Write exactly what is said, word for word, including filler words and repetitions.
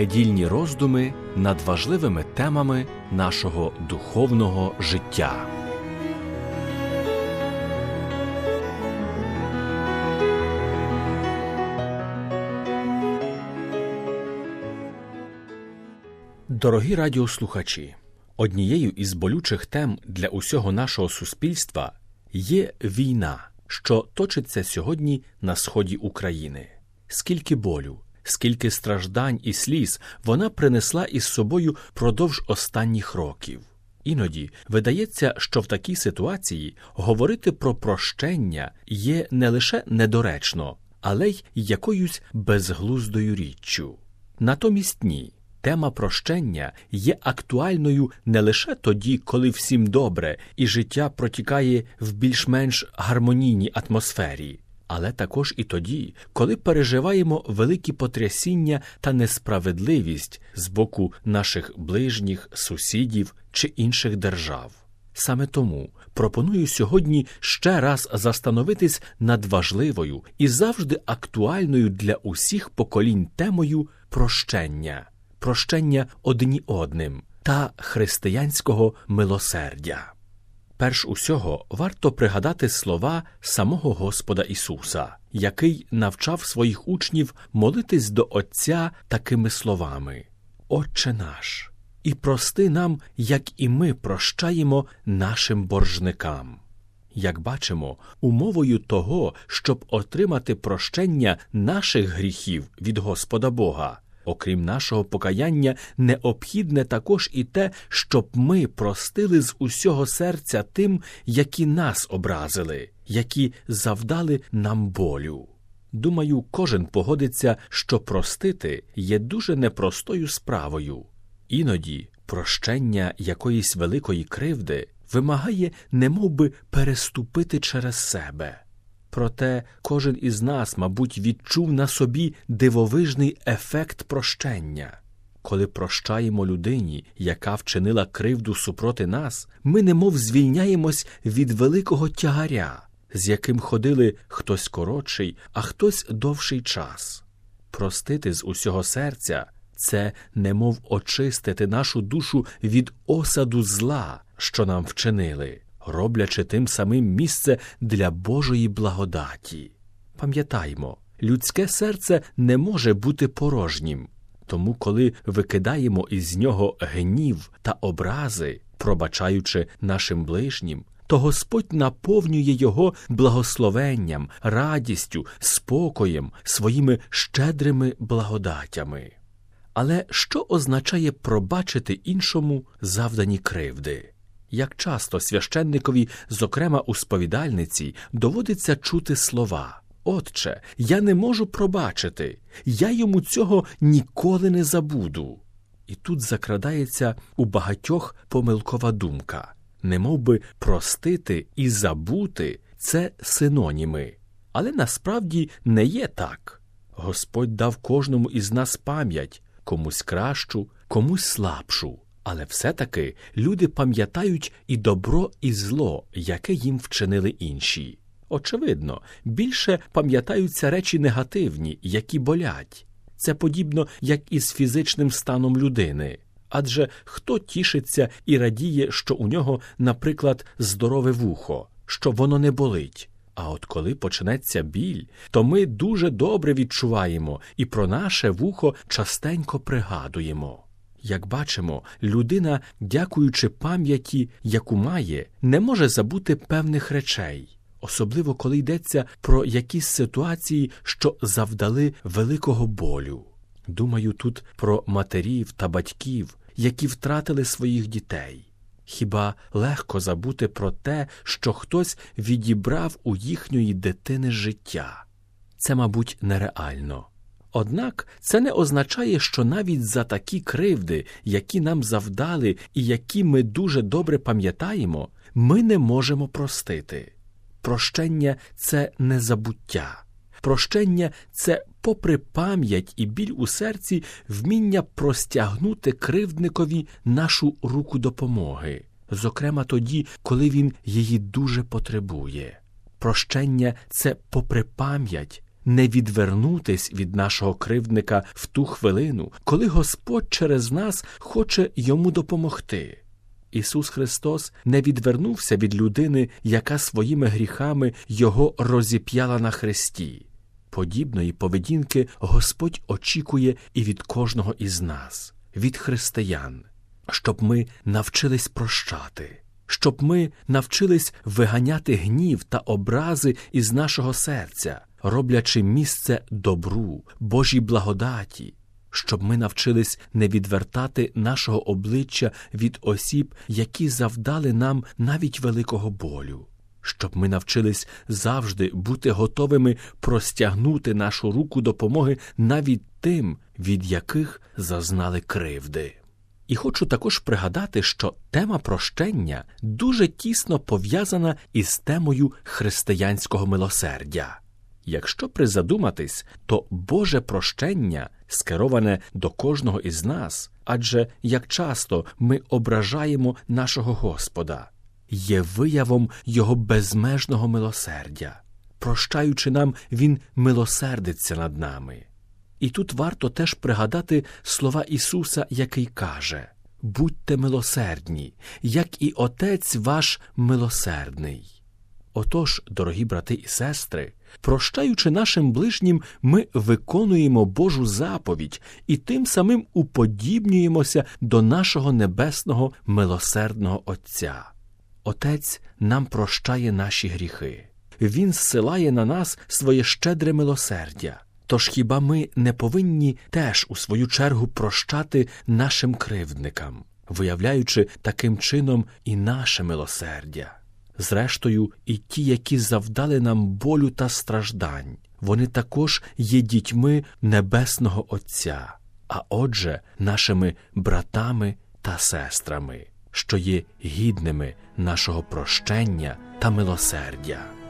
Недільні роздуми над важливими темами нашого духовного життя. Дорогі радіослухачі, однією із болючих тем для усього нашого суспільства є війна, що точиться сьогодні на сході України. Скільки болю, скільки страждань і сліз вона принесла із собою продовж останніх років. Іноді видається, що в такій ситуації говорити про прощення є не лише недоречно, але й якоюсь безглуздою річчю. Натомість ні. Тема прощення є актуальною не лише тоді, коли всім добре і життя протікає в більш-менш гармонійній атмосфері, але також і тоді, коли переживаємо великі потрясіння та несправедливість з боку наших ближніх, сусідів чи інших держав. Саме тому пропоную сьогодні ще раз застановитись над важливою і завжди актуальною для усіх поколінь темою прощення. Прощення одні одним та християнського милосердя. Перш усього варто пригадати слова самого Господа Ісуса, який навчав своїх учнів молитись до Отця такими словами: «Отче наш, і прости нам, як і ми прощаємо нашим боржникам». Як бачимо, умовою того, щоб отримати прощення наших гріхів від Господа Бога, окрім нашого покаяння, необхідне також і те, щоб ми простили з усього серця тим, які нас образили, які завдали нам болю. Думаю, кожен погодиться, що простити є дуже непростою справою. Іноді прощення якоїсь великої кривди вимагає немовби переступити через себе. Проте кожен із нас, мабуть, відчув на собі дивовижний ефект прощення. Коли прощаємо людині, яка вчинила кривду супроти нас, ми немов звільняємось від великого тягаря, з яким ходили хтось коротший, а хтось довший час. Простити з усього серця – це немов очистити нашу душу від осаду зла, що нам вчинили, роблячи тим самим місце для Божої благодаті. Пам'ятаймо, людське серце не може бути порожнім, тому коли викидаємо із нього гнів та образи, пробачаючи нашим ближнім, то Господь наповнює його благословенням, радістю, спокоєм, своїми щедрими благодатями. Але що означає пробачити іншому завдані кривди? Як часто священникові, зокрема у сповідальниці, доводиться чути слова: «Отче, я не можу пробачити, я йому цього ніколи не забуду». І тут закрадається у багатьох помилкова думка. Немовби простити і забути – це синоніми. Але насправді не є так. Господь дав кожному із нас пам'ять, комусь кращу, комусь слабшу. Але все-таки люди пам'ятають і добро, і зло, яке їм вчинили інші. Очевидно, більше пам'ятаються речі негативні, які болять. Це подібно, як із фізичним станом людини. Адже хто тішиться і радіє, що у нього, наприклад, здорове вухо, що воно не болить? А от коли почнеться біль, то ми дуже добре відчуваємо і про наше вухо частенько пригадуємо. Як бачимо, людина, дякуючи пам'яті, яку має, не може забути певних речей, особливо коли йдеться про якісь ситуації, що завдали великого болю. Думаю тут про матерів та батьків, які втратили своїх дітей. Хіба легко забути про те, що хтось відібрав у їхньої дитини життя? Це, мабуть, нереально. Однак це не означає, що навіть за такі кривди, які нам завдали і які ми дуже добре пам'ятаємо, ми не можемо простити. Прощення – це не забуття. Прощення – це, попри пам'ять і біль у серці, вміння простягнути кривдникові нашу руку допомоги, зокрема тоді, коли він її дуже потребує. Прощення – це, попри пам'ять, не відвернутись від нашого кривдника в ту хвилину, коли Господь через нас хоче йому допомогти. Ісус Христос не відвернувся від людини, яка своїми гріхами його розіп'яла на хресті. Подібної поведінки Господь очікує і від кожного із нас, від християн, щоб ми навчились прощати, щоб ми навчились виганяти гнів та образи із нашого серця, роблячи місце добру, Божій благодаті, щоб ми навчились не відвертати нашого обличчя від осіб, які завдали нам навіть великого болю, щоб ми навчились завжди бути готовими простягнути нашу руку допомоги навіть тим, від яких зазнали кривди. І хочу також пригадати, що тема прощення дуже тісно пов'язана із темою християнського милосердя. Якщо призадуматись, то Боже прощення скероване до кожного із нас, адже як часто ми ображаємо нашого Господа, є виявом Його безмежного милосердя. Прощаючи нам, Він милосердиться над нами. І тут варто теж пригадати слова Ісуса, який каже: «Будьте милосердні, як і Отець ваш милосердний». Отож, дорогі брати і сестри, прощаючи нашим ближнім, ми виконуємо Божу заповідь і тим самим уподібнюємося до нашого небесного милосердного Отця. Отець нам прощає наші гріхи. Він зсилає на нас своє щедре милосердя. Тож хіба ми не повинні теж у свою чергу прощати нашим кривдникам, виявляючи таким чином і наше милосердя? Зрештою, і ті, які завдали нам болю та страждань, вони також є дітьми Небесного Отця, а отже, нашими братами та сестрами, що є гідними нашого прощення та милосердя.